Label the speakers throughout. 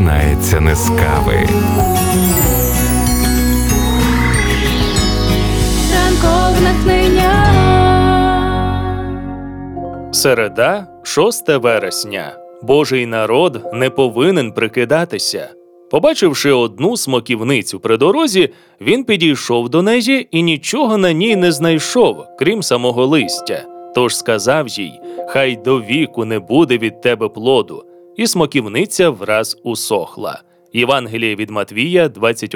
Speaker 1: починається не з кави.
Speaker 2: Ранкове натхнення.
Speaker 3: Середа, 6 вересня. Божий народ не повинен прикидатися. Побачивши одну смоківницю при дорозі, він підійшов до неї і нічого на ній не знайшов, крім самого листя. Тож сказав їй: «Хай до віку не буде від тебе плоду». І смоківниця враз усохла. Євангеліє від Матвія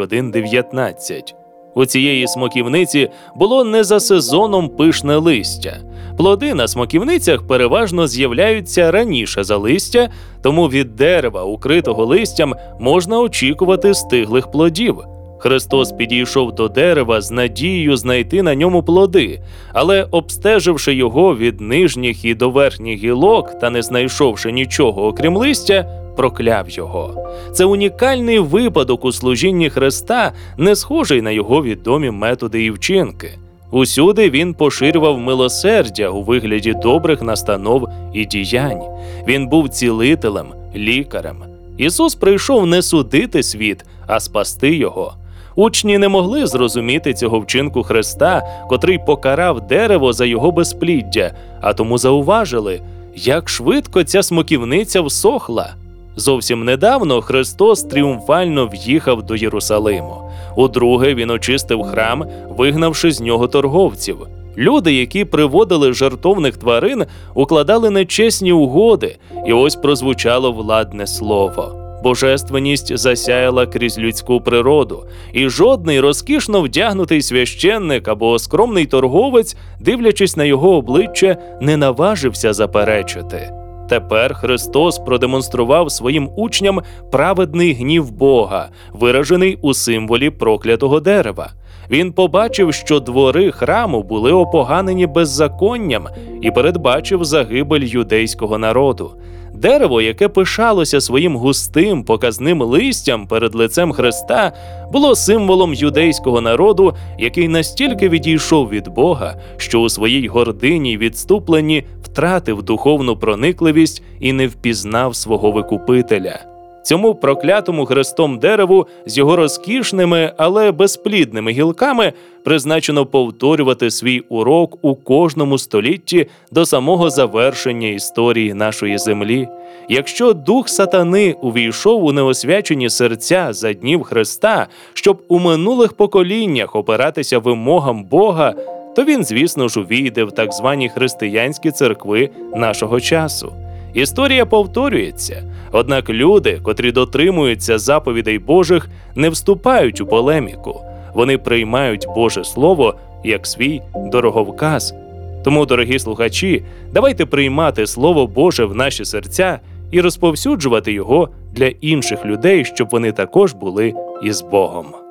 Speaker 3: 21:19. У цієї смоківниці було не за сезоном пишне листя. Плоди на смоківницях переважно з'являються раніше за листя, тому від дерева, укритого листям, можна очікувати стиглих плодів. Христос підійшов до дерева з надією знайти на ньому плоди, але, обстеживши його від нижніх і до верхніх гілок та не знайшовши нічого окрім листя, прокляв його. Це унікальний випадок у служінні Христа, не схожий на його відомі методи і вчинки. Усюди він поширював милосердя у вигляді добрих настанов і діянь. Він був цілителем, лікарем. Ісус прийшов не судити світ, а спасти його. Учні не могли зрозуміти цього вчинку Христа, котрий покарав дерево за його безпліддя, а тому зауважили, як швидко ця смоківниця всохла. Зовсім недавно Христос тріумфально в'їхав до Єрусалиму. Удруге він очистив храм, вигнавши з нього торговців. Люди, які приводили жертовних тварин, укладали нечесні угоди, і ось прозвучало владне слово. Божественність засяяла крізь людську природу, і жодний розкішно вдягнутий священник або скромний торговець, дивлячись на його обличчя, не наважився заперечити. Тепер Христос продемонстрував своїм учням праведний гнів Бога, виражений у символі проклятого дерева. Він побачив, що двори храму були опоганені беззаконням, і передбачив загибель юдейського народу. Дерево, яке пишалося своїм густим, показним листям перед лицем Христа, було символом юдейського народу, який настільки відійшов від Бога, що у своїй гордині й відступленні втратив духовну проникливість і не впізнав свого Викупителя. Цьому проклятому Христом дереву з його розкішними, але безплідними гілками призначено повторювати свій урок у кожному столітті до самого завершення історії нашої землі. Якщо дух сатани увійшов у неосвячені серця за днів Христа, щоб у минулих поколіннях опиратися вимогам Бога, то він, звісно ж, увійде в так звані християнські церкви нашого часу. Історія повторюється, однак люди, котрі дотримуються заповідей Божих, не вступають у полеміку. Вони приймають Боже Слово як свій дороговказ. Тому, дорогі слухачі, давайте приймати Слово Боже в наші серця і розповсюджувати його для інших людей, щоб вони також були із Богом.